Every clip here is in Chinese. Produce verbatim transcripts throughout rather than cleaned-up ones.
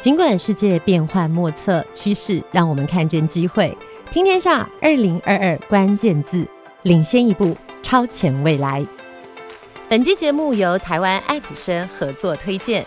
尽管世界变幻莫测，趋势让我们看见机会。听天下二零二二关键字，领先一步，超前未来。本期节目由台湾爱普生合作推荐。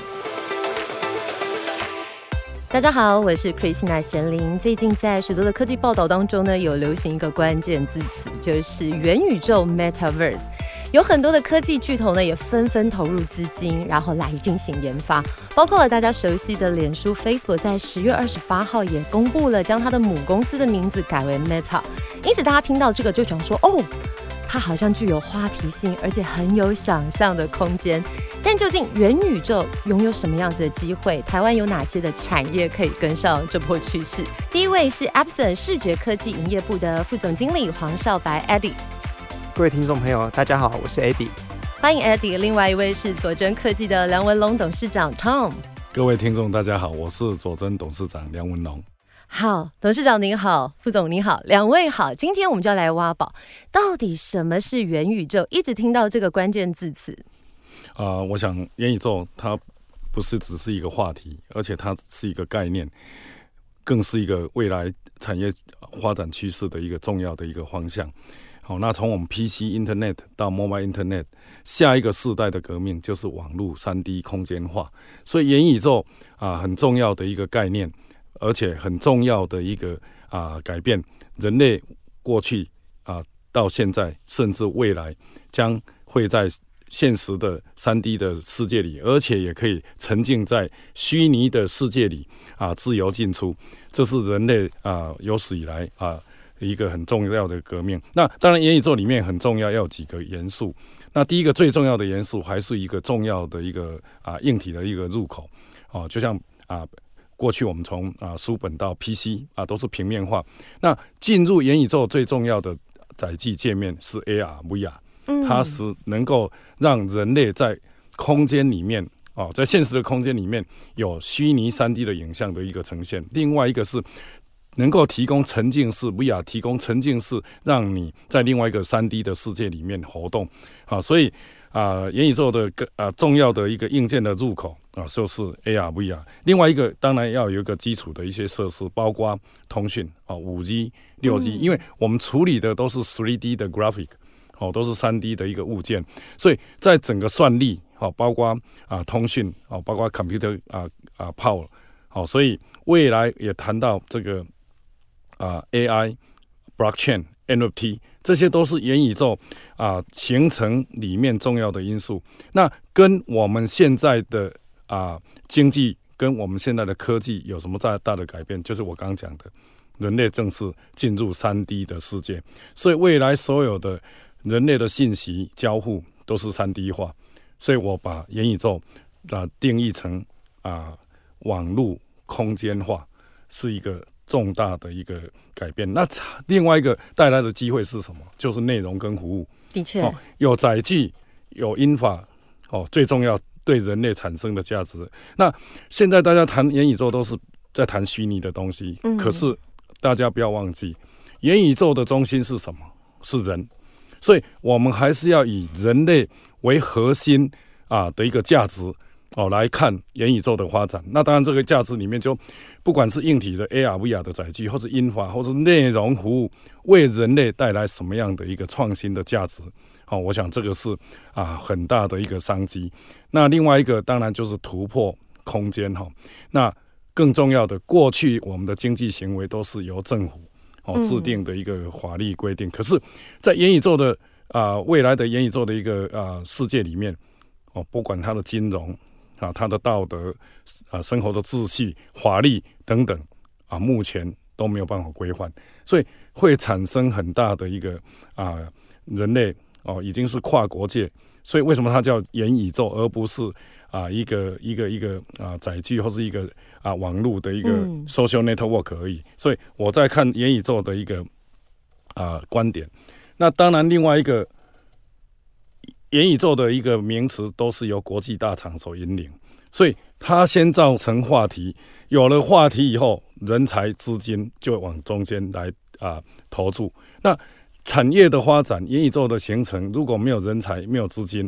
大家好，我是 Christina 贤玲。最近在许多的科技报道当中呢，有流行一个关键字词，就是元宇宙 Metaverse。有很多的科技巨头呢，也纷纷投入资金，然后来进行研发，包括了大家熟悉的脸书 Facebook， 在十月二十八号也公布了将它的母公司的名字改为 Meta。因此，大家听到这个就想说，哦，它好像具有话题性，而且很有想象的空间。但究竟元宇宙拥有什么样子的机会？台湾有哪些的产业可以跟上这波趋势？第一位是 Epson 视觉科技营业部的副总经理黄少白 Eddie。 各位听众朋友，大家好，我是 Eddie。 欢迎 Eddie。另外一位是佐臻科技的梁文龙董事长 Tom。 各位听众大家好，我是佐臻董事长梁文龙。 好，董事长您好，副总您好，两位好。今天我们就要来挖宝，到底什么是元宇宙？一直听到这个关键字词。 呃、我想元宇宙它不是只是一个话题，而且它是一个概念，更是一个未来产业发展趋势的一个重要的一个方向。好，那从我们 P C Internet 到 Mobile Internet， 下一个世代的革命就是网络 三 D 空间化。所以元宇宙啊很重要的一个概念，而且很重要的一个啊改变人类过去啊到现在，甚至未来将会在现实的 三 D 的世界里，而且也可以沉浸在虚拟的世界里啊自由进出。这是人类啊有史以来啊一个很重要的革命。那当然元宇宙里面很重要要有几个元素。那第一个最重要的元素还是一个重要的一个啊硬体的一个入口哦，就像啊过去我们从啊书本到 P C 啊都是平面化。那进入元宇宙最重要的载具界面是 A R、V R， 它是能够让人类在空间里面哦，在现实的空间里面有虚拟 三 D 的影像的一个呈现。另外一个是能够提供沉浸式 V R， 提供沉浸式，让你在另外一个 三 D 的世界里面活动。啊，所以啊，元宇宙的啊重要的一个硬件的入口啊，就是 A R、V R。另外一个当然要有一个基础的一些设施，包括通讯啊，五 G、六 G，、嗯、因为我们处理的都是 三 D 的 graphic， 哦，都是 三 D 的一个物件，所以在整个算力，哦，包括啊通讯，哦，包括 computer 啊啊 power， 哦，所以未来也谈到这个。啊 A I、blockchain、N F T， 这些都是元宇宙啊形成里面重要的因素。那跟我们现在的啊经济，跟我们现在的科技有什么大大的改变？就是我刚刚讲的，人类正式进入 三 D 的世界，所以未来所有的人类的信息交互都是 三 D 化。所以我把元宇宙啊定义成啊网络空间化，是一个重大的一个改变。那另外一个带来的机会是什么？就是内容跟服务。 的确、 哦，有载具，有音法，哦，最重要对人类产生的价值。那现在大家谈元宇宙都是在谈虚拟的东西、嗯，可是大家不要忘记，元宇宙的中心是什么？是人。所以我们还是要以人类为核心啊的一个价值。哦，来看元宇宙的发展。那当然，这个价值里面就不管是硬体的 A R、V R 的载具，或是音法，或是内容服务，为人类带来什么样的一个创新的价值？哦，我想这个是啊很大的一个商机。那另外一个当然就是突破空间哈。那更重要的，过去我们的经济行为都是由政府哦制定的一个法律规定，嗯、可是，在元宇宙的啊未来的元宇宙的一个啊世界里面，哦，不管它的金融。啊，他的道德、啊生活的秩序、法律等等，啊，目前都没有办法规范，所以会产生很大的一个啊，人类哦，已经是跨国界，所以为什么它叫元宇宙，而不是啊一个一个一个啊载具或是一个啊网络的一个 social network 而已？所以我在看元宇宙的一个啊观点。那当然，另外一个。元宇宙的一个名词都是由国际大厂所引领，所以它先造成话题，有了话题以后，人才资金就往中间来啊投注。那产业的发展，元宇宙的形成，如果没有人才、没有资金，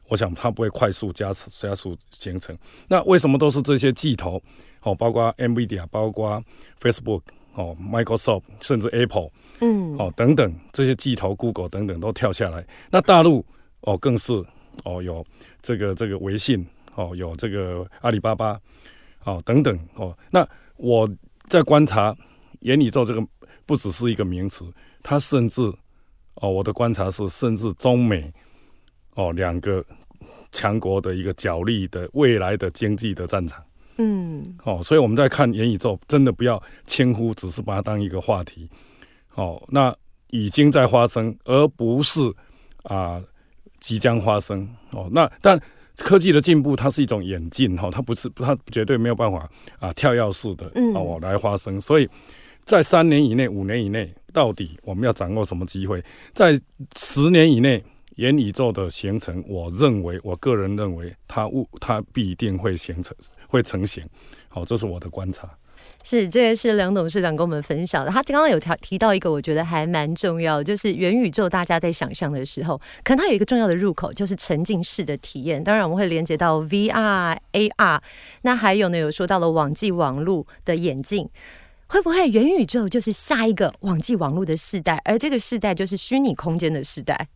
我想它不会快速加加速形成。那为什么都是这些巨头？哦，包括 NVIDIA， 包括 Facebook， 哦 ，Microsoft， 甚至 Apple， 嗯，哦等等这些巨头 ，Google 等等都跳下来。那大陆哦更是哦有这个这个微信，哦有这个阿里巴巴，哦等等哦。那我在观察元宇宙这个不只是一个名词，它甚至哦我的观察是，甚至中美哦两个强国的一个角力的未来的经济的战场。嗯，哦，所以我们在看元宇宙，真的不要轻忽，只是把它当一个话题。哦，那已经在发生，而不是啊、呃、即将发生。哦，那但科技的进步，它是一种演进，哈、哦，它不是，它绝对没有办法啊、呃、跳跃式的哦来发生。所以在三年以内、五年以内，到底我们要掌握什么机会？在十年以内。元宇宙的形成，我认为，我个人认为它，它必定会形成，会成型。好，这是我的观察。 是，这也是梁董事长跟我们分享的。他刚刚有提到一个，我觉得还蛮重要的，就是元宇宙，大家在想象的时候，可能它有一个重要的入口，就是沉浸式的体验。当然，我们会连接到 V R、A R， 那还有呢，有说到了网际网路的演进。会不会元宇宙就是下一个网际网路的世代，而这个世代就是虚拟空间的世代？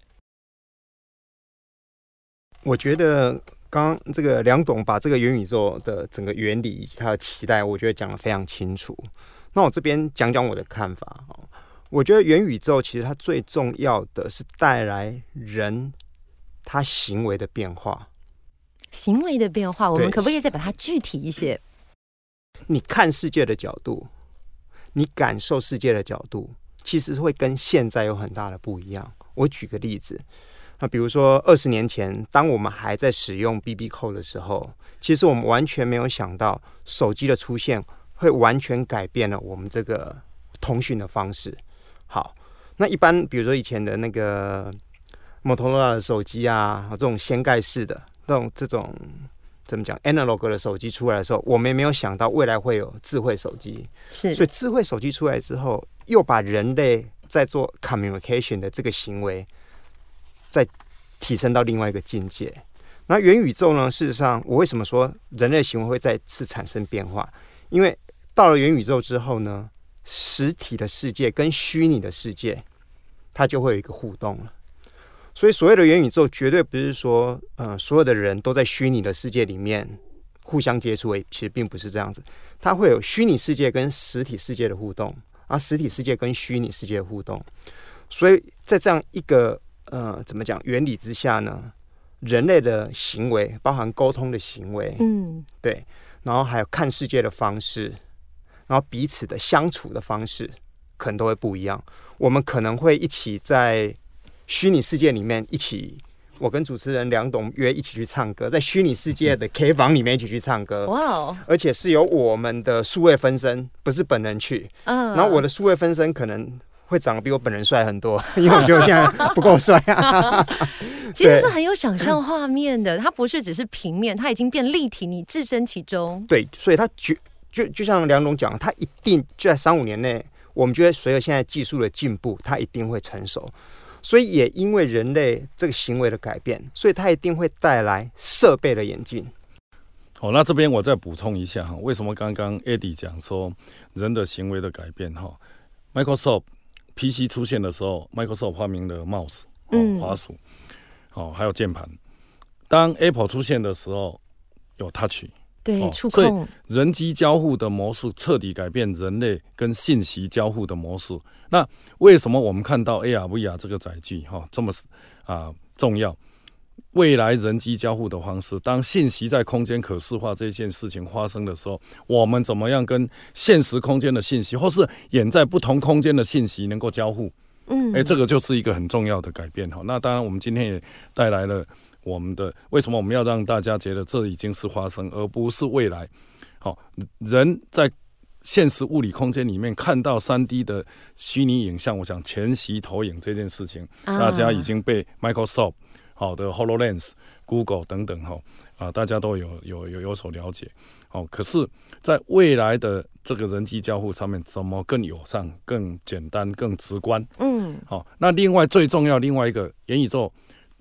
我觉得刚刚这个梁董把这个元宇宙的整个原理以及他的期待，我觉得讲得非常清楚。那我这边讲讲我的看法。我觉得元宇宙其实它最重要的是带来人他行为的变化。 行为的变化，我们可不可以再把它具体一些？ 你看世界的角度，你感受世界的角度，其实会跟现在有很大的不一样。我举个例子。那比如说二十年前，当我们还在使用 B B 扣的时候，其实我们完全没有想到手机的出现会完全改变了我们这个通讯的方式。好，那一般比如说以前的那个摩托罗拉的手机啊，这种掀盖式的这种这种怎么讲 analog 的手机出来的时候，我们也没有想到未来会有智慧手机。 是， 所以智慧手机出来之后，又把人类在做 communication 的这个行为再提升到另外一个境界。那元宇宙呢？事实上，我为什么说人类行为会再次产生变化？因为到了元宇宙之后呢，实体的世界跟虚拟的世界，它就会有一个互动了。所以，所谓的元宇宙，绝对不是说，呃，所有的人都在虚拟的世界里面互相接触，其实并不是这样子。它会有虚拟世界跟实体世界的互动，而实体世界跟虚拟世界的互动。所以在这样一个呃，怎么讲？原理之下呢，人类的行为，包含沟通的行为，嗯，对，然后还有看世界的方式，然后彼此的相处的方式，可能都会不一样。我们可能会一起在虚拟世界里面一起，我跟主持人梁董约一起去唱歌，在虚拟世界的 K 房里面一起去唱歌，哇哦！而且是由我们的数位分身，不是本人去，嗯，然后我的数位分身可能会长得比我本人帅很多，因为我觉得我现在不够帅啊。 其实是很有想象画面的，它不是只是平面，它已经变立体，你置身其中。 对，所以它就就就像梁董讲，它一定就在三五年内，我们觉得随着现在技术的进步，它一定会成熟。所以也因为人类这个行为的改变，所以它一定会带来设备的演进。 好，那这边我再补充一下哈，为什么刚刚 Eddie 讲说人的行为的改变哈 ？Microsoft P C 出现的时候 ，Microsoft 发明了 mouse， 哦，滑鼠，哦，还有键盘。当 Apple 出现的时候，有 Touch， 对，触控。 所以人机交互的模式彻底改变人类跟信息交互的模式。那为什么我们看到 A R、V R 这个载具哈这么啊重要？未来人机交互的方式，当信息在空间可视化这件事情发生的时候，我们怎么样跟现实空间的信息，或是远在不同空间的信息能够交互？嗯，哎，这个就是一个很重要的改变哈。那当然，我们今天也带来了我们的为什么我们要让大家觉得这已经是发生，而不是未来？好，人在现实物理空间里面看到 三 D 的虚拟影像，我想全息投影这件事情，啊、大家已经被 Microsoft 好的 HoloLens、Google 等等哈啊，大家都有有有有所了解。好，可是，在未来的这个人机交互上面，怎么更友善、更简单、更直观？嗯，好，那另外最重要另外一个元宇宙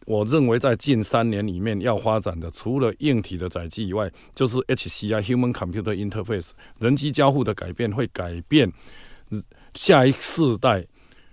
我认为在近三年里面要发展的，除了硬体的载具以外，就是 H C I Human Computer Interface 人机交互的改变，会改变下一世代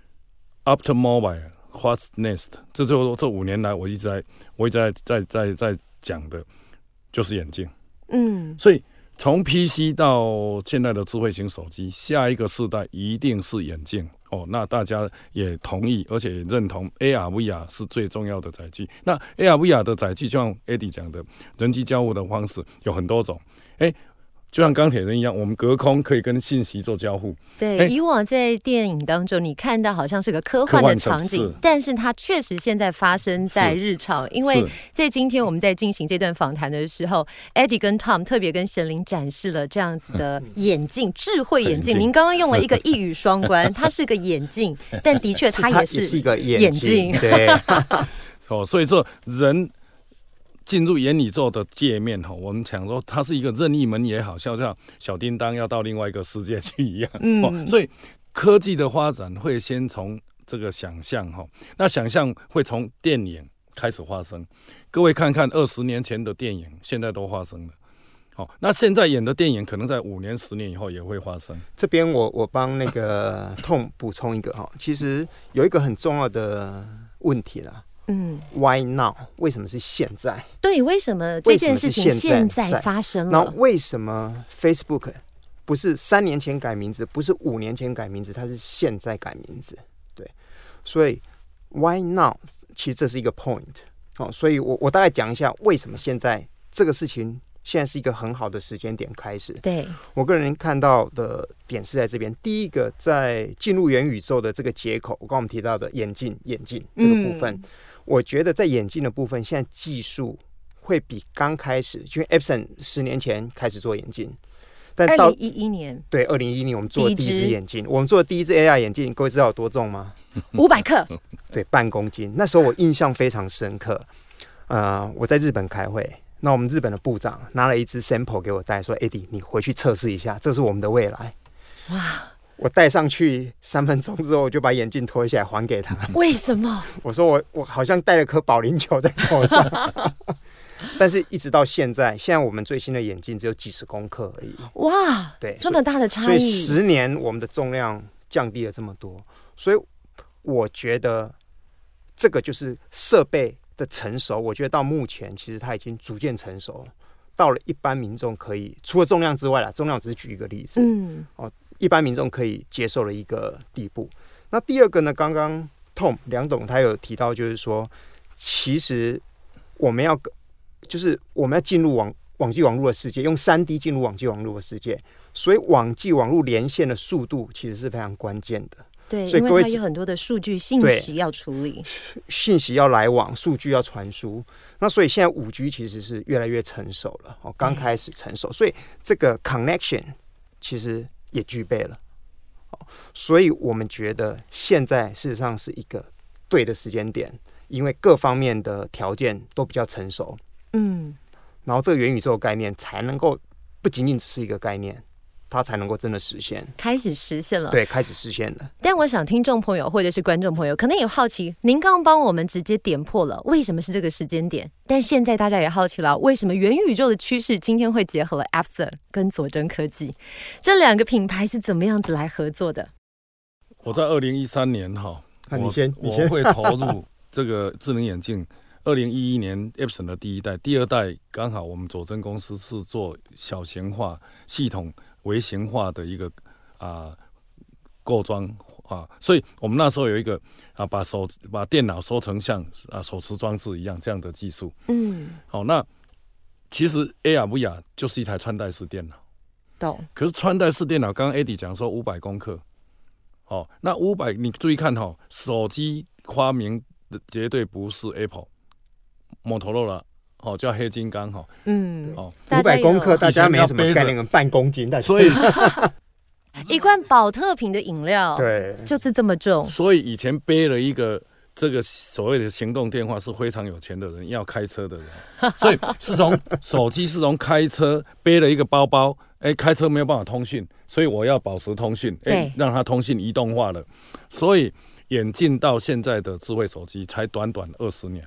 After Mobile。What's next？ 这就这五年来我一直在我一直在在在在讲的，就是眼镜。嗯，所以从 P C 到现在的智慧型手机，下一个世代一定是眼镜哦。那大家也同意，而且也认同 A R、V R 是最重要的载具。那 A R、V R 的载具，就像 Eddie 讲的，人机交互的方式有很多种。哎。就像钢铁人一样，我们隔空可以跟信息做交互。 对，以往在电影当中，你看到好像是个科幻的场景， 是但是它确实现在发生在日常。因为在今天我们在进行这段访谈的时候 ，Eddie 跟 Tom 特别跟贤玲展示了这样子的眼镜，智慧眼镜。您刚刚用了一个一语双关，它是个眼镜，但的确它也是一个眼镜。对， 哦，所以说人。进入元宇宙的界面，我们讲说它是一个任意门也好，像像小叮当要到另外一个世界去一样。嗯，所以科技的发展会先从这个想象，那想象会从电影开始发生。各位看看二十年前的电影，现在都发生了。好，那现在演的电影可能在五年、十年以后也会发生。 这边我我帮那个Tom补充一个哈，其实有一个很重要的问题啦。嗯 ，Why now？ 为什么是现在？ 对，为什么这件事情现在发生了？ 那为什么 Facebook 不是三年前改名字，不是五年前改名字，它是现在改名字？对，所以 Why now？ 其实这是一个 point 哦，所以我我大概讲一下为什么现在这个事情现在是一个很好的时间点开始。 对， 我个人看到的点是在这边，第一个在进入元宇宙的这个接口，我刚刚我们提到的眼镜眼镜这个部分。嗯，我觉得在眼镜的部分，现在技术会比刚开始，因为 Epson 十年前开始做眼镜，但到二零一一年， 对，二零一一年我们做的第一支眼镜，我们做的第一支 A R 眼镜，各位知道有多重吗？ 五百克， 对，半公斤。那时候我印象非常深刻。呃，我在日本开会，那我们日本的部长拿了一支 sample 给我带，说 ：“Eddie， 你回去测试一下，这是我们的未来。”哇！我戴上去三分钟之后，我就把眼镜脱下来还给他。 为什么？ 我说我我好像带了颗保龄球在头上。但是一直到现在，现在我们最新的眼镜只有几十公克而已。 哇，对，这么大的差异。 所以十年我们的重量降低了这么多，所以我觉得这个就是设备的成熟。我觉得到目前其实它已经逐渐成熟了，到了一般民众可以除了重量之外啦，重量只是举一个例子。嗯，哦。一般民众可以接受的一个地步。那第二个呢？刚刚 Tom 梁董他有提到，就是说，其实我们要就是我们要进入网网际网络的世界，用三 D 进入网际网络的世界，所以网际网络连线的速度其实是非常关键的。 对，所以因为它有很多的数据信息要处理， 信息要来往，数据要传输。那所以现在五 G 其实是越来越成熟了，哦，刚开始成熟，所以这个 connection 其实也具备了，所以我们觉得现在事实上是一个对的时间点，因为各方面的条件都比较成熟，嗯，然后这个元宇宙概念才能够不仅仅只是一个概念，它才能够真的实现， 开始实现了， 对，开始实现了。 但我想听众朋友或者是观众朋友可能也好奇，您刚刚帮我们直接点破了为什么是这个时间点，但现在大家也好奇了，为什么元宇宙的趋势今天会结合了 Epson 跟佐臻科技这两个品牌是怎么样子来合作的？ 我在二零一三年哈， 啊、你先，你先， 我会投入这个智能眼镜。二零一一年 Epson 的第一代，第二代刚好我们佐臻公司是做小型化、系统微型化的一个啊构装啊，所以我们那时候有一个啊把手把电脑收成像啊手持装置一样这样的技术。嗯，好、哦，那其实 A R、V R 就是一台穿戴式电脑。 懂。 可是穿戴式电脑，刚刚 Eddie 讲说五百公克。哦，那五百，你注意看哈、哦，手机发明的绝对不是 Apple、Motorola， 哦，叫黑金刚哈、哦。嗯， 哦，五百公克大家没什么概念，半公斤， 所以一罐宝特瓶的饮料， 对， 就是这么重。 所以以前背了一个这个所谓的行动电话是非常有钱的人，要开车的人，所以是从手机是从开车背了一个包包。哎，开车没有办法通讯，所以我要保持通讯，哎，让它通讯移动化了。所以演进到现在的智慧手机才短短二十年，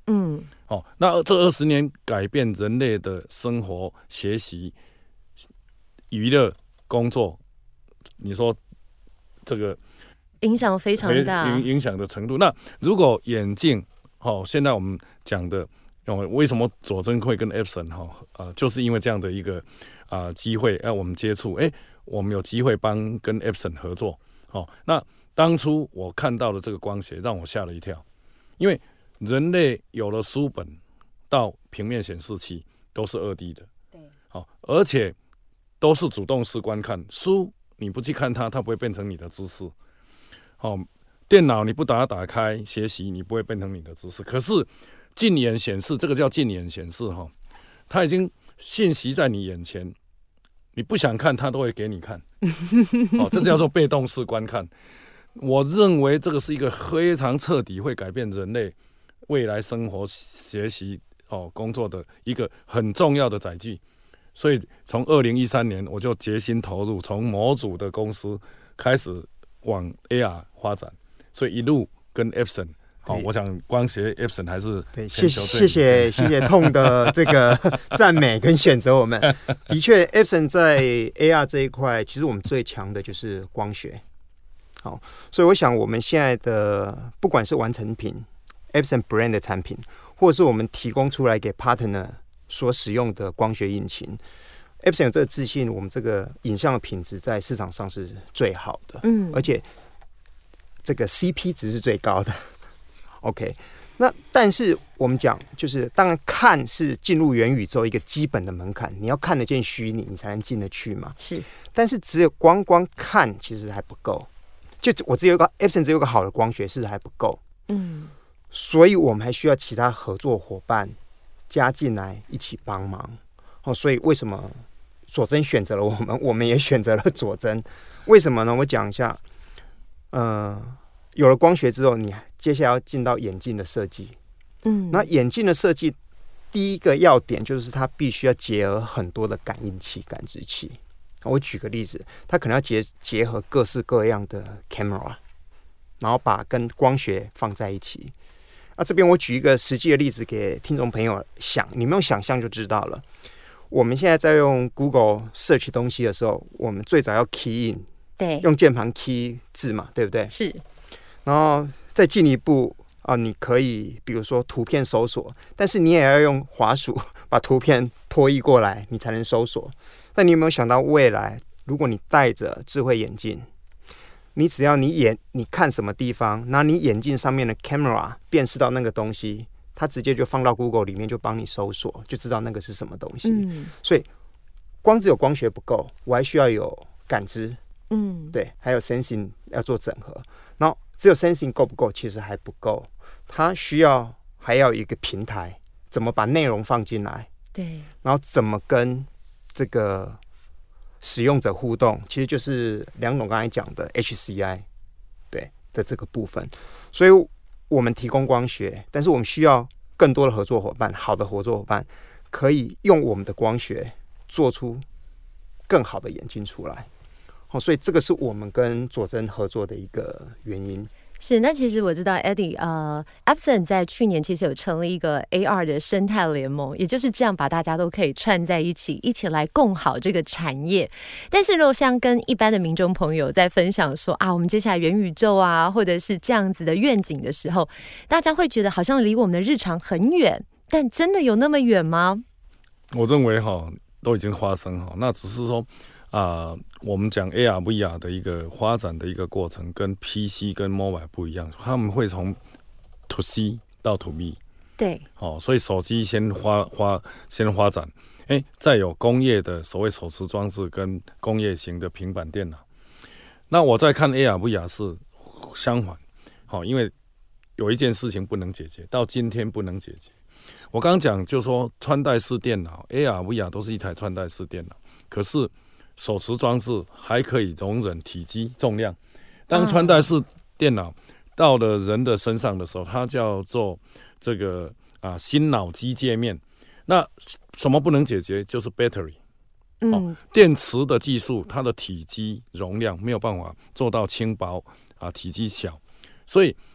嗯， 哦，那这二十年改变人类的生活、学习、娱乐、工作，你说这个影响非常大， 影影响的程度。那如果眼镜，哦，现在我们讲的，哦，为什么佐真会跟 Epson 哈、哦、啊，就是因为这样的一个啊机会，哎、啊，我们接触，哎，我们有机会帮跟 Epson 合作，哦，那当初我看到的这个光学让我吓了一跳，因为人类有了书本到平面显示器都是二 D 的， 对， 好，而且都是主动式观看，书你不去看它，它不会变成你的知识，好，电脑你不把它打开学习，你不会变成你的知识。可是近眼显示，这个叫近眼显示哈，它已经信息在你眼前，你不想看它都会给你看，哦，这叫做被动式观看。我认为这个是一个非常彻底会改变人类未来生活、学习、哦工作的一个很重要的载具。所以从二零一三年我就决心投入，从模组的公司开始往 A R 发展，所以一路跟 Epson。好，我想光学 Epson 还是对，谢谢谢谢谢谢痛的这个赞美跟选择我们。的确 ，Epson 在 A R 这一块，其实我们最强的就是光学。好，所以我想我们现在的不管是完成品 Epson brand 的产品，或者是我们提供出来给 partner 所使用的光学引擎 ，Epson 有这个自信，我们这个影像的品质在市场上是最好的，嗯，而且这个 C P 值是最高的。OK， 那但是我们讲，就是当然看是进入元宇宙一个基本的门槛，你要看得见虚拟，你才能进得去嘛。 是， 但是只有光光看其实还不够。就我只有一个 Epson 只有一个好的光学是还不够，嗯，所以我们还需要其他合作伙伴加进来一起帮忙。哦，所以为什么佐真选择了我们，我们也选择了佐真？为什么呢？我讲一下，呃。有了光学之后，你接下来要进到眼镜的设计。嗯，那眼镜的设计第一个要点就是它必须要结合很多的感应器、感知器。我举个例子，它可能要 结, 结合各式各样的 camera， 然后把跟光学放在一起。那这边我举一个实际的例子给听众朋友想，你们用想象就知道了。我们现在在用 Google search 东西的时候，我们最早要 key in， 对， 用键盘 key 字嘛，对不对？ 是。 然后再进一步啊，你可以比如说图片搜索，但是你也要用滑鼠把图片拖移过来，你才能搜索。那你有没有想到未来，如果你戴着智慧眼镜，你只要你眼你看什么地方，然后你眼镜上面的 camera 辨识到那个东西，它直接就放到 Google 里面，就帮你搜索，就知道那个是什么东西。嗯，所以光只有光学不够，我还需要有感知。嗯，对，还有 sensing 要做整合。然后只有 sensing 够不够？其实还不够，它需要还要一个平台，怎么把内容放进来？ 对， 然后怎么跟这个使用者互动？其实就是梁总刚才讲的 H C I， 对的这个部分。所以我们提供光学，但是我们需要更多的合作伙伴，好的合作伙伴可以用我们的光学做出更好的眼镜出来。所以这个是我们跟佐真合作的一个原因。 是，那其实我知道 Eddie， 呃 Epson 在去年其实有成立一个 A R 的生态联盟，也就是这样把大家都可以串在一起，一起来共好这个产业。但是如果像跟一般的民众朋友在分享说啊，我们接下来元宇宙啊，或者是这样子的愿景的时候，大家会觉得好像离我们的日常很远，但真的有那么远吗？ 我认为哈，都已经发生哈，那只是说。啊、呃，我们讲 A R、V R 的一个发展的一个过程，跟 P C 跟 Mobile 不一样，他们会从 To C 到 To B， 对， 哦，所以手机先发发先发展，哎，再有工业的所谓手持装置跟工业型的平板电脑。那我在看 A R、V R 是相反，好、哦，因为有一件事情不能解决，到今天不能解决。我刚刚讲就说穿戴式电脑 A R、V R 都是一台穿戴式电脑，可是手持装置还可以容忍体积重量。当穿戴式电脑到了人的身上的时候，它叫做这个啊新脑机界面。那什么不能解决？就是 battery，、嗯哦、电池的技术，它的体积容量没有办法做到轻薄啊，体积小。所以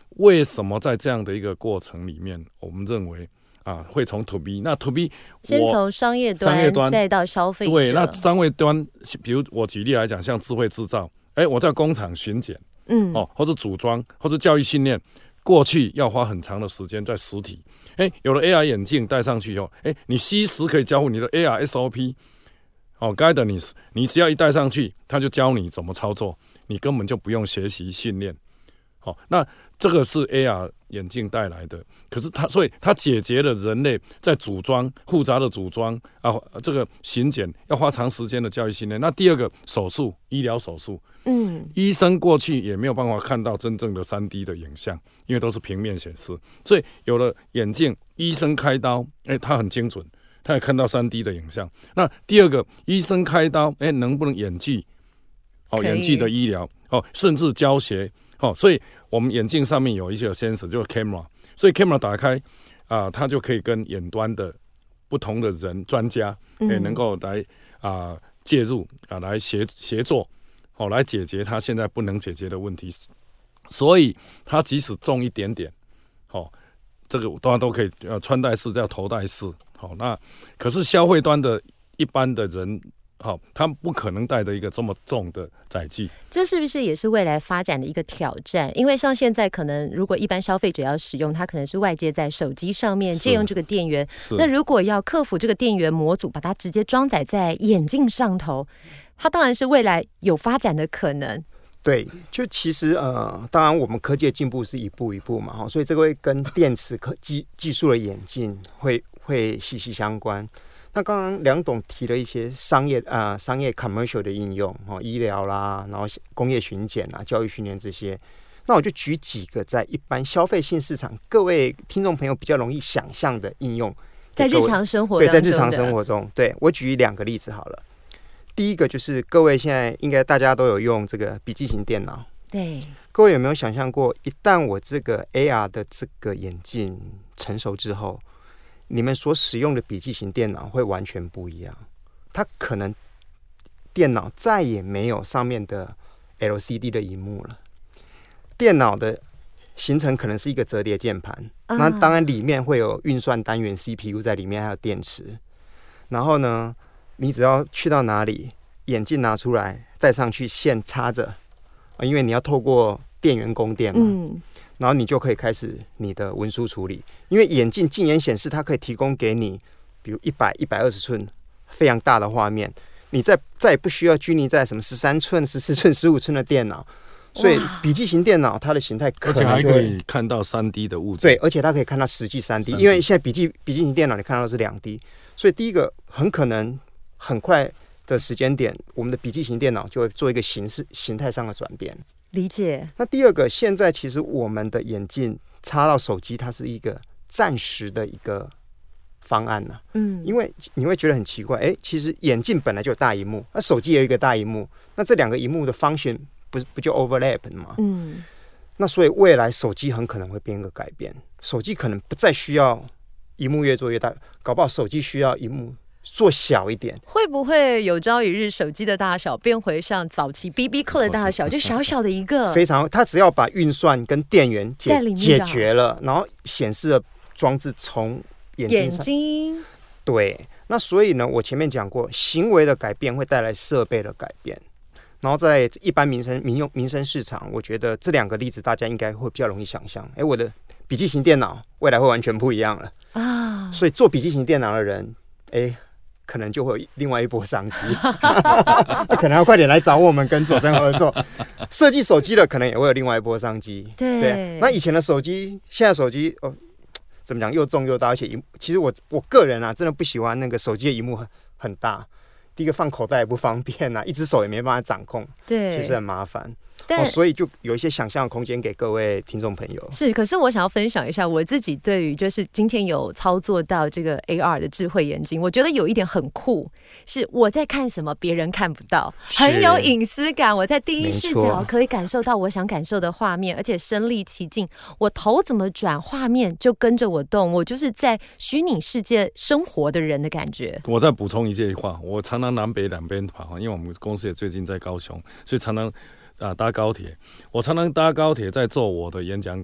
为什么在这样的一个过程里面，我们认为啊会从 to B， 那 to B 先从商业端， 商业端再到消费者。 对，那商业端，比如我举例来讲，像智慧制造，哎，我在工厂巡检， 嗯， 哦，或者组装，或者教育训练。过去要花很长的时间在实体，哎，有了 A R 眼镜戴上去以后，哎，你虚实可以交互你的 A R S O P， 哦 ，guidance， 你只要一戴上去，他就教你怎么操作，你根本就不用学习训练，好、哦，那这个是 A R 眼镜带来的，可是它，所以它解决了人类在组装复杂的组装啊，这个巡检要花长时间的教育训练。那第二个手术，医疗手术。嗯，医生过去也没有办法看到真正的 三 D 的影像，因为都是平面显示。所以有了眼镜，医生开刀，哎，他很精准，他也看到 三 D 的影像。那第二个，医生开刀，哎，能不能演技？哦，演技的医疗，哦，甚至教学，哦，所以我们眼镜上面有一些 sensor， 就是 camera， 所以 camera 打开啊，它就可以跟眼端的不同的人专家，也、嗯、能够来啊介入啊，来协协作。哦，来解决他现在不能解决的问题，所以他即使重一点点，哦，这个当然都可以，呃，穿戴式叫头戴式，好、哦，那可是消费端的一般的人，好、哦，他不可能带着一个这么重的载具， 这是不是也是未来发展的一个挑战？因为像现在可能，如果一般消费者要使用，它可能是外接在手机上面借用这个电源，那如果要克服这个电源模组，把它直接装载在眼镜上头。它当然是未来有发展的可能。 对，就其实呃，当然我们科技的进步是一步一步嘛，所以这个会跟电池科技技术的演进会会息息相关。那刚刚梁董提了一些商业啊、呃、商业 commercial 的应用，哦，医疗啦，然后工业巡检啊、教育训练这些。那我就举几个在一般消费性市场，各位听众朋友比较容易想象的应用， 在日常生活对，在日常生活中，对我举两个例子好了。第一个就是各位现在应该大家都有用这个笔记型电脑， 对， 各位有没有想象过，一旦我这个 A R 的这个眼镜成熟之后，你们所使用的笔记型电脑会完全不一样，它可能电脑再也没有上面的 L C D 的萤幕了，电脑的形成可能是一个折叠键盘，啊、那当然里面会有运算单元 C P U 在里面，还有电池，然后呢你只要去到哪里，眼镜拿出来戴上去，线插着，因为你要透过电源供电嘛、嗯，然后你就可以开始你的文书处理。因为眼镜近眼显示它可以提供给你，比如一百、一百二十寸非常大的画面，你再再也不需要拘泥在什么十三寸、十四寸、十五寸的电脑。所以笔记型电脑它的形态可能就会， 而且还可以看到 三 D 的物质。 对，而且它可以看到实际 三 D， 因为现在笔记笔记型电脑你看到的是 两 D， 所以第一个很可能很快的时间点，我们的笔记型电脑就会做一个形式形态上的转变。 理解。 那第二个，现在其实我们的眼镜插到手机，它是一个暂时的一个方案呢、啊。嗯，因为你会觉得很奇怪，哎，其实眼镜本来就有大萤幕，那手机也有一个大萤幕，那这两个萤幕的 function 不不就 overlap 了吗？嗯，那所以未来手机很可能会变一个改变，手机可能不再需要萤幕越做越大，搞不好手机需要萤幕做小一点。 会不会有朝一日手机的大小变回像早期 B B 扣的大小，就小小的一个？ 非常，它只要把运算跟电源 解, 解决了，然后显示的装置从眼睛上。眼睛。对，那所以呢，我前面讲过，行为的改变会带来设备的改变。然后在一般民生民用民生市场，我觉得这两个例子大家应该会比较容易想象。哎，我的笔记型电脑未来会完全不一样了啊！所以做笔记型电脑的人，哎，可能就会有另外一波商机，可能要快点来找我们跟佐证合作。设计手机的可能也会有另外一波商机。 对， 对，那以前的手机，现在手机哦，怎么讲又重又大，而且其实我我个人啊，真的不喜欢那个手机的萤幕很很大。第一个放口袋也不方便啊，一只手也没办法掌控，对，其实很麻烦。哦，所以就有一些想象的空间给各位听众朋友。 是，可是我想要分享一下我自己对于就是今天有操作到这个 A R 的智慧眼镜，我觉得有一点很酷，是我在看什么别人看不到，很有隐私感。我在第一视角可以感受到我想感受的画面，而且身临其境，我头怎么转，画面就跟着我动，我就是在虚拟世界生活的人的感觉。 我再补充一句话，我常常南北两边跑，因为我们公司也最近在高雄，所以常常啊，搭高铁，我常常搭高铁在做我的演讲稿。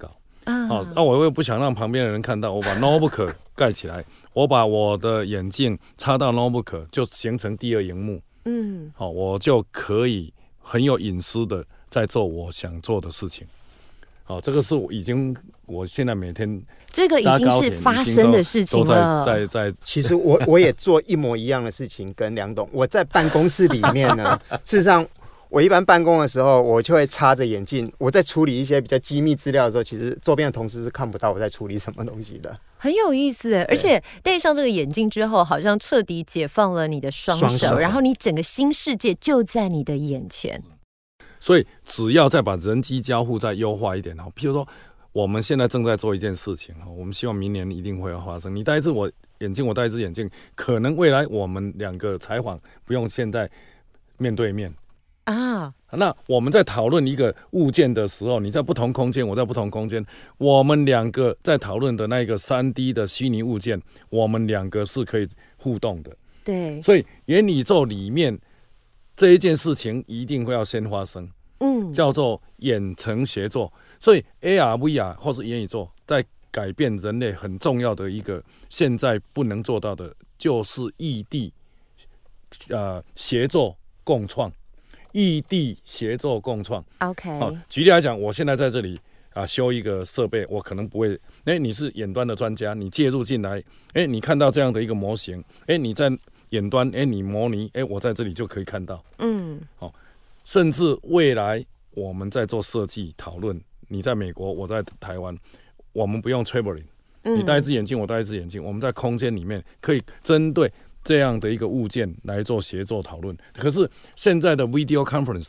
啊， 哦，那、啊、我又不想让旁边的人看到，我把 notebook 盖起来，我把我的眼镜插到 notebook， 就形成第二萤幕。嗯，好、哦，我就可以很有隐私的在做我想做的事情。好、哦，这个是我已经，我现在每天这个已经是发生的事情了。 在在在， 其实我我也做一模一样的事情，跟梁董，我在办公室里面呢，事实上。我一般办公的时候，我就会插着眼镜。我在处理一些比较机密资料的时候，其实周边的同事是看不到我在处理什么东西的。 很有意思，而且戴上这个眼镜之后，好像彻底解放了你的双手，双手然后你整个新世界就在你的眼前。 所以，只要再把人机交互再优化一点，譬如说，我们现在正在做一件事情，我们希望明年一定会发生。你戴一只我眼镜，我戴一只眼镜，可能未来我们两个采访不用现在面对面。啊，那我们在讨论一个物件的时候，你在不同空间，我在不同空间，我们两个在讨论的那个 三 D 的虚拟物件，我们两个是可以互动的。 对， 所以元宇宙里面这一件事情一定会要先发生，嗯，叫做远程协作。所以 A R、V R 或是元宇宙在改变人类很重要的一个，现在不能做到的，就是异地呃协作共创。异地协作共创 ，OK。 好，举例来讲，我现在在这里啊修一个设备，我可能不会，哎，你是远端的专家，你介入进来，哎，你看到这样的一个模型，哎，你在远端，哎，你模拟，哎，我在这里就可以看到，嗯，好，甚至未来我们在做设计讨论，你在美国，我在台湾，我们不用 traveling， 你戴一只眼镜，我戴一只眼镜，我们在空间里面可以针对这样的一个物件来做协作讨论。可是现在的 video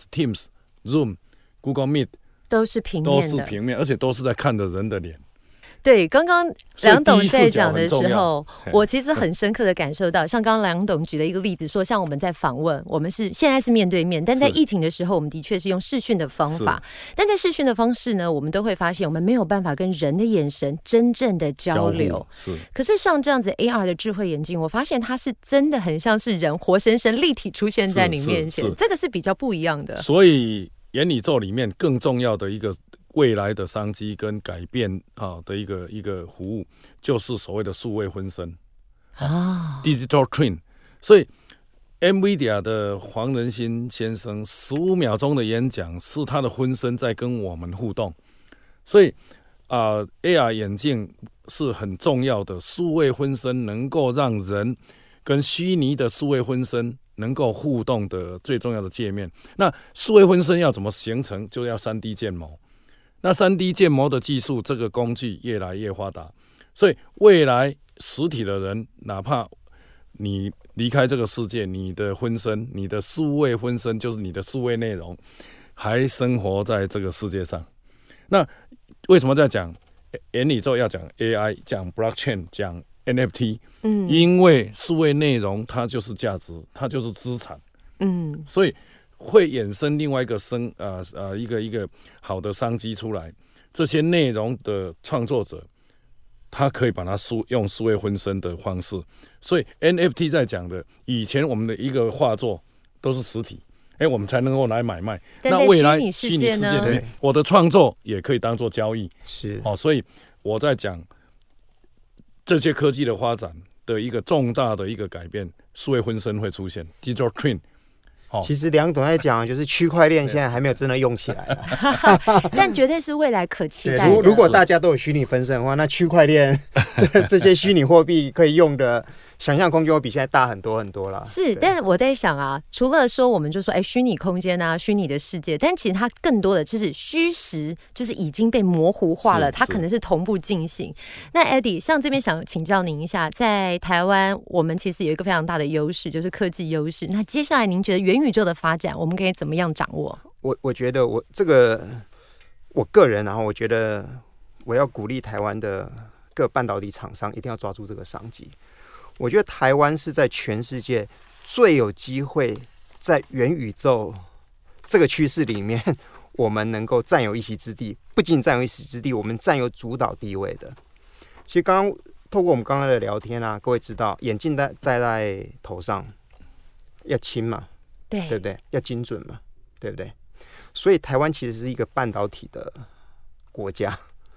conference、Teams、Zoom、Google Meet 都是平面的， 都是平面，而且都是在看着人的脸。 对，刚刚梁董在讲的时候，我其实很深刻的感受到，像刚刚梁董举的一个例子说，像我们在访问，我们是现在是面对面，但在疫情的时候，我们的确是用视讯的方法，但在视讯的方式呢，我们都会发现我们没有办法跟人的眼神真正的交流。 是， 可是像这样子 A R 的智慧眼镜，我发现它是真的很像是人活生生立体出现在你面前，这个是比较不一样的。 所以元宇宙里面更重要的一个未来的商机跟改变啊的一个一个服务，就是所谓的数位分身啊 ，Digital Twin。所以 ，NVIDIA 的黄仁勋先生十五秒钟的演讲是他的分身在跟我们互动，所以啊、呃、，A R 眼镜是很重要的数位分身，能够让人跟虚拟的数位分身能够互动的最重要的界面。那数位分身要怎么形成，就要 三 D 建模。那 三 D 建模的技术，这个工具越来越发达，所以未来实体的人，哪怕你离开这个世界，你的分身，你的数位分身，就是你的数位内容，还生活在这个世界上。那为什么在讲元宇宙要讲 A I， 讲 blockchain， 讲 N F T？ 嗯，因为数位内容它就是价值，它就是资产。嗯，所以会衍生另外一个生呃呃一个一个好的商机出来。这些内容的创作者，他可以把它数用数位分身的方式。所以 N F T 在讲的，以前我们的一个画作都是实体，哎，我们才能够来买卖。那未来虚拟世界里面，我的创作也可以当做交易。 是， 哦，所以我在讲这些科技的发展的一个重大的一个改变，数位分身会出现 Digital Twin。 其实梁董在讲的就是区块链现在还没有真的用起来了但绝对是未来可期待的。如果大家都有虚拟分身的话，那区块链 这, 这些虚拟货币可以用的想象空间比现在大很多很多了。 是，但我在想啊，除了说我们就说哎虚拟空间啊，虚拟的世界，但其实它更多的就是虚实，就是已经被模糊化了，它可能是同步进行。那 Eddie， 像这边想请教您一下，在台湾我们其实有一个非常大的优势，就是科技优势。那接下来您觉得元宇宙的发展，我们可以怎么样掌握？ 我我觉得我这个我个人，然后我觉得我要鼓励台湾的各半导体厂商一定要抓住这个商机。我觉得台湾是在全世界最有机会在元宇宙这个趋势里面，我们能够占有一席之地。不仅占有一席之地，我们占有主导地位的。其实刚刚透过我们刚刚的聊天啊，各位知道，眼镜戴戴在头上要轻嘛， 对对不对？要精准嘛，对不对？所以台湾其实是一个半导体的国家。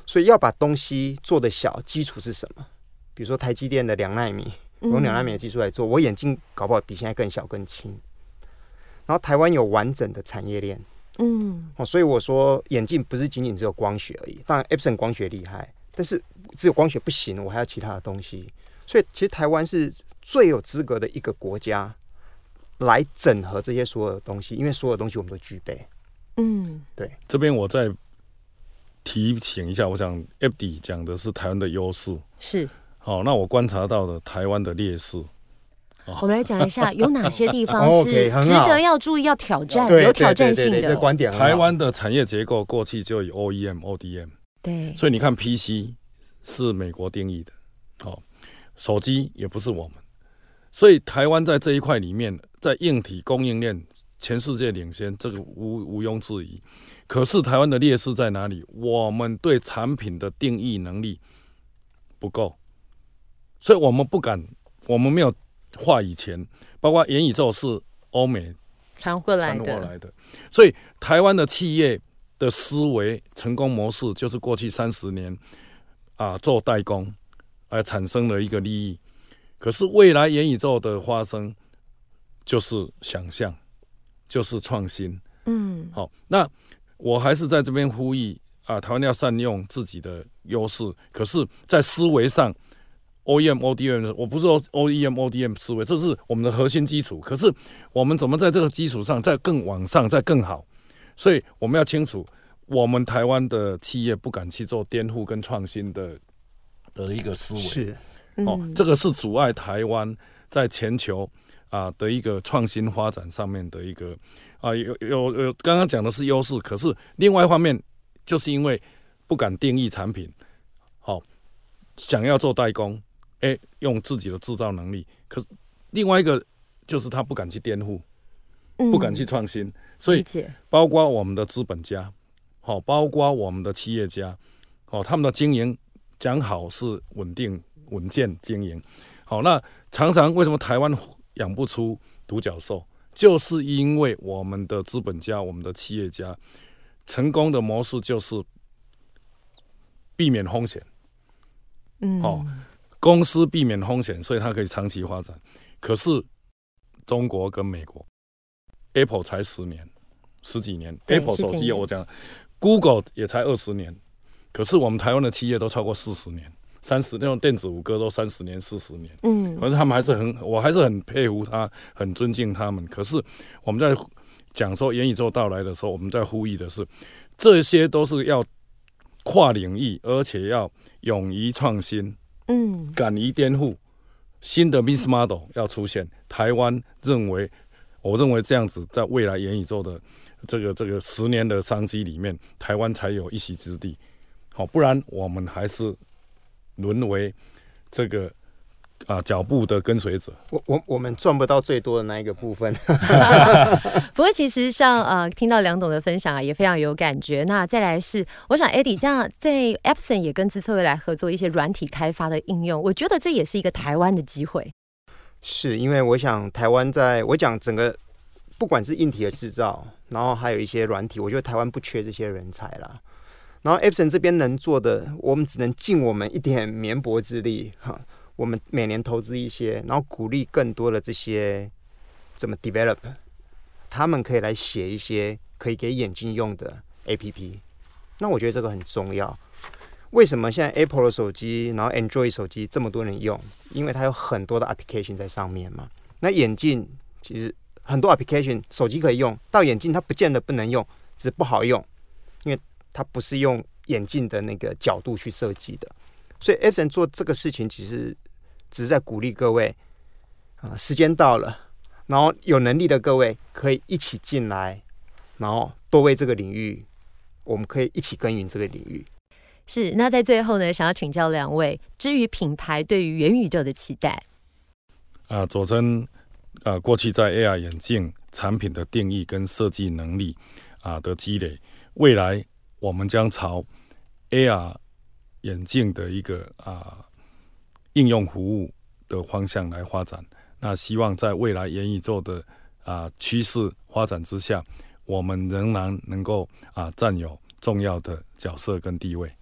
所以要把东西做得小，基础是什么？比如说台积电的两奈米，我用两奈米的技术来做，我眼镜搞不好比现在更小更轻。然后台湾有完整的产业链，嗯，哦，所以我说眼镜不是仅仅只有光学而已。当然 Epson 光学厉害，但是只有光学不行，我还要其他的东西。所以其实台湾是最有资格的一个国家来整合这些所有的东西，因为所有东西我们都具备。嗯，对。 这边我再提醒一下，我想 F D 讲的是台湾的优势， 是。 好，那我观察到的台湾的劣势， 我们来讲一下有哪些地方是值得要注意、要挑战、有挑战性的。 观点台湾的产业结构过去就有 O E M、O D M， 对， 所以你看 P C 是美国定义的，好，手机也不是我们，所以台湾在这一块里面，在硬体供应链全世界领先，这个无毋庸置疑。可是台湾的劣势在哪里？我们对产品的定义能力不够。所以我们不敢，我们没有话语权，包括元宇宙是欧美传过来的， 传过来的，所以台湾的企业的思维成功模式就是过去三十年啊做代工，而产生了一个利益。可是未来元宇宙的发生就是想象，就是创新。嗯，好，那我还是在这边呼吁啊，台湾要善用自己的优势，可是，在思维上。O E M、O D M， 我不是说 O E M、O D M 思维，这是我们的核心基础。可是我们怎么在这个基础上再更往上、再更好？所以我们要清楚，我们台湾的企业不敢去做颠覆跟创新的的一个思维， 是、 嗯、 哦，这个是阻碍台湾在全球啊的一个创新发展上面的一个啊有有有刚刚讲的是优势，可是另外一方面就是因为不敢定义产品，好、哦，想要做代工。哎，用自己的制造能力，可是另外一个就是他不敢去颠覆，不敢去创新，所以包括我们的资本家，好，包括我们的企业家，哦，他们的经营讲好是稳定稳健经营，好，那常常为什么台湾养不出独角兽，就是因为我们的资本家、我们的企业家成功的模式就是避免风险，嗯，好。公司避免风险，所以它可以长期发展。可是中国跟美国 ，Apple 才十年、十几年 ，Apple 手机我讲 ，Google 也才二十年。可是我们台湾的企业都超过四十年、三十，那种电子五哥都三十年、四十年。嗯，可是他们还是很，我还是很佩服他，很尊敬他们。可是我们在讲说元宇宙到来的时候，我们在呼吁的是，这些都是要跨领域，而且要勇于创新。嗯，敢于颠覆，新的 business model 要出现。台湾认为，我认为这样子，在未来元宇宙的这个这个十年的商机里面，台湾才有一席之地。好，不然我们还是沦为这个啊脚步的跟随者。 我我我们赚不到最多的那一个部分。 不过其实像呃听到梁董的分享啊，也非常有感觉。那再来是，我想 Eddie 这样在 Epson 也跟资策会来合作一些软体开发的应用，我觉得这也是一个台湾的机会。 是因为我想台湾在我讲整个不管是硬体的制造，然后还有一些软体，我觉得台湾不缺这些人才啦。然后 Epson 这边能做的，我们只能尽我们一点绵薄之力哈。我们每年投资一些，然后鼓励更多的这些怎么 develop， 他们可以来写一些可以给眼睛用的 A P P。那我觉得这个很重要。为什么现在 Apple 的手机，然后 Android 手机这么多人用？因为它有很多的 application 在上面嘛。那眼镜其实很多 application 手机可以用，到眼镜它不见得不能用，只是不好用，因为它不是用眼镜的那个角度去设计的。所以 Epson 做这个事情其实只是在鼓励各位，啊、呃，时间到了，然后有能力的各位可以一起进来，然后多为这个领域，我们可以一起耕耘这个领域。 是，那在最后呢，想要请教两位，至于品牌对于元宇宙的期待。 啊，佐真啊，过去在 A R 眼镜产品的定义跟设计能力啊的积累，未来我们将朝 A R 眼镜的一个啊应用服务的方向来发展。那希望在未来元宇宙的啊趋势发展之下，我们仍然能够啊占有重要的角色跟地位。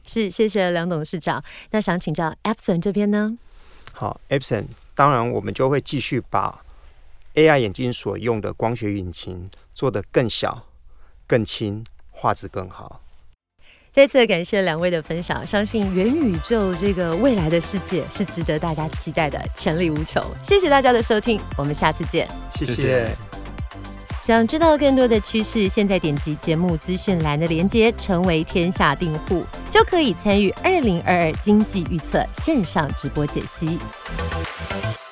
是，谢谢梁董事长。那想请教 Epson 这边呢？ 好 ，Epson 当然我们就会继续把 A I 眼镜所用的光学引擎做得更小、更轻，画质更好。 再次感谢两位的分享，相信元宇宙这个未来的世界是值得大家期待的，潜力无穷。谢谢大家的收听，我们下次见。 谢谢。 想知道更多的趋势，现在点击节目资讯栏的连结，成为天下订户，就可以参与二零二二经济预测线上直播解析。